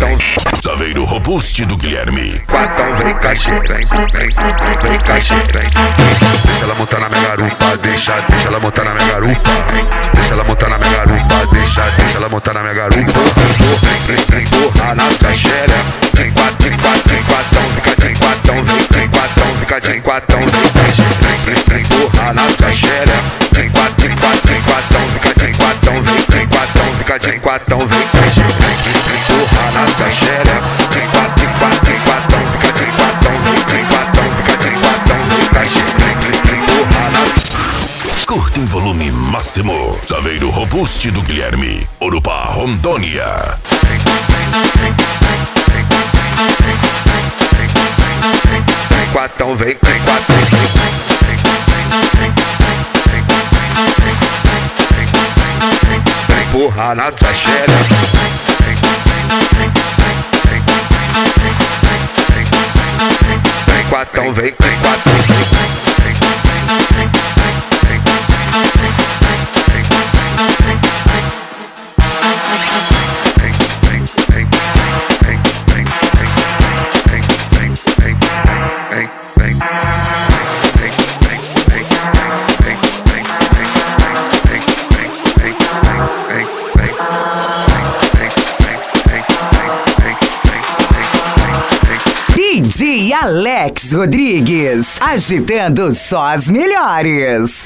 quatão. Saveiro robuste do Guilherme. Quatão, vem cachê, vem cachê, vem. Deixa ela montar na minha garupa, deixa ela montar na minha garupa. Deixa ela montar na minha garupa, deixa ela montar na minha garupa. Vem empurrar na tua xereca. Tem quatão, fica de quatão, vem quatão, fica de quatão, vem empurrar na tua xereca. Tem quatão, fica de quatão, vem quatão, fica de quatão, vem empurrar na tua xereca. Tem quatão, fica de quatão, vem quatão, fica de quatão, vem cachê, vem empurrar na. Curta em volume máximo. Saveiro robuste do Guilherme. Urupá, Rondônia. Quatão, vem quatão. Vem empurrar na tua xereca. Vem quatão, vem quatão. DJ Alex Rodrigues, agitando só as melhores.